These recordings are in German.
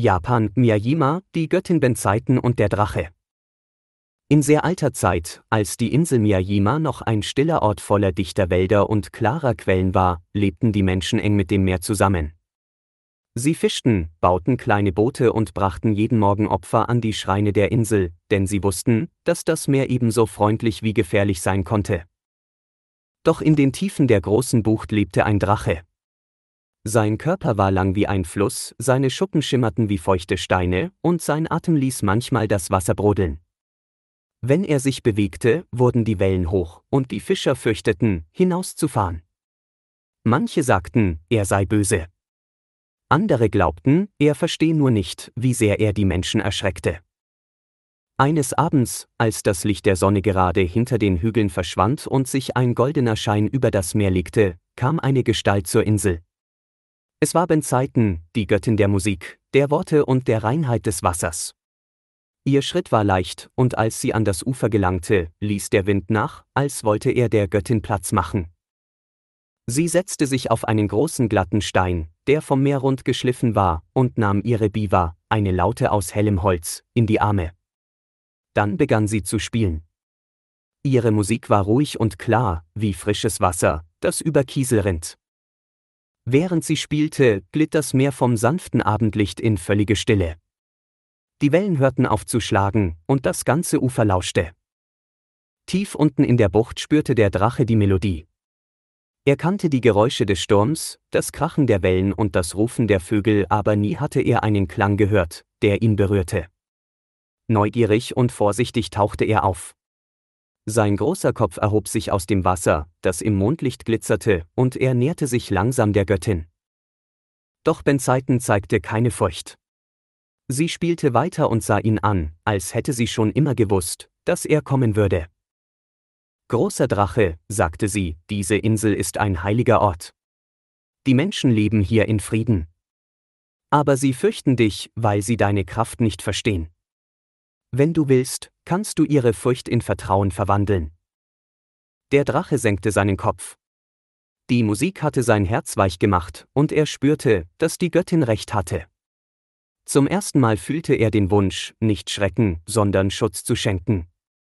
Japan, Miyajima, die Göttin Benzeiten und der Drache. In sehr alter Zeit, als die Insel Miyajima noch ein stiller Ort voller dichter Wälder und klarer Quellen war, lebten die Menschen eng mit dem Meer zusammen. Sie fischten, bauten kleine Boote und brachten jeden Morgen Opfer an die Schreine der Insel, denn sie wussten, dass das Meer ebenso freundlich wie gefährlich sein konnte. Doch in den Tiefen der großen Bucht lebte ein Drache. Sein Körper war lang wie ein Fluss, seine Schuppen schimmerten wie feuchte Steine, und sein Atem ließ manchmal das Wasser brodeln. Wenn er sich bewegte, wurden die Wellen hoch, und die Fischer fürchteten, hinauszufahren. Manche sagten, er sei böse. Andere glaubten, er verstehe nur nicht, wie sehr er die Menschen erschreckte. Eines Abends, als das Licht der Sonne gerade hinter den Hügeln verschwand und sich ein goldener Schein über das Meer legte, kam eine Gestalt zur Insel. Es war Benzeiten, die Göttin der Musik, der Worte und der Reinheit des Wassers. Ihr Schritt war leicht, und als sie an das Ufer gelangte, ließ der Wind nach, als wollte er der Göttin Platz machen. Sie setzte sich auf einen großen glatten Stein, der vom Meer rund geschliffen war, und nahm ihre Biwa, eine Laute aus hellem Holz, in die Arme. Dann begann sie zu spielen. Ihre Musik war ruhig und klar, wie frisches Wasser, das über Kiesel rinnt. Während sie spielte, glitt das Meer vom sanften Abendlicht in völlige Stille. Die Wellen hörten auf zu schlagen, und das ganze Ufer lauschte. Tief unten in der Bucht spürte der Drache die Melodie. Er kannte die Geräusche des Sturms, das Krachen der Wellen und das Rufen der Vögel, aber nie hatte er einen Klang gehört, der ihn berührte. Neugierig und vorsichtig tauchte er auf. Sein großer Kopf erhob sich aus dem Wasser, das im Mondlicht glitzerte, und er näherte sich langsam der Göttin. Doch Benzeiten zeigte keine Furcht. Sie spielte weiter und sah ihn an, als hätte sie schon immer gewusst, dass er kommen würde. »Großer Drache«, sagte sie, »diese Insel ist ein heiliger Ort. Die Menschen leben hier in Frieden. Aber sie fürchten dich, weil sie deine Kraft nicht verstehen. Wenn du willst, kannst du ihre Furcht in Vertrauen verwandeln.« Der Drache senkte seinen Kopf. Die Musik hatte sein Herz weich gemacht, und er spürte, dass die Göttin recht hatte. Zum ersten Mal fühlte er den Wunsch, nicht Schrecken, sondern Schutz zu schenken.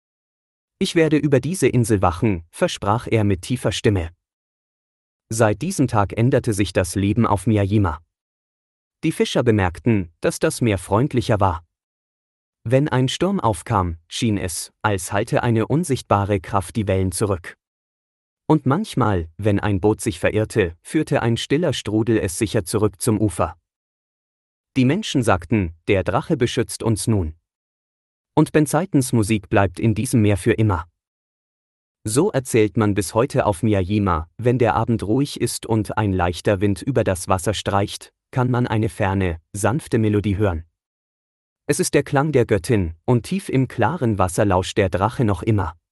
»Ich werde über diese Insel wachen«, versprach er mit tiefer Stimme. Seit diesem Tag änderte sich das Leben auf Miyajima. Die Fischer bemerkten, dass das Meer freundlicher war. Wenn ein Sturm aufkam, schien es, als halte eine unsichtbare Kraft die Wellen zurück. Und manchmal, wenn ein Boot sich verirrte, führte ein stiller Strudel es sicher zurück zum Ufer. Die Menschen sagten, der Drache beschützt uns nun. Und Benzeitens Musik bleibt in diesem Meer für immer. So erzählt man bis heute auf Miyajima, wenn der Abend ruhig ist und ein leichter Wind über das Wasser streicht, kann man eine ferne, sanfte Melodie hören. Es ist der Klang der Göttin, und tief im klaren Wasser lauscht der Drache noch immer.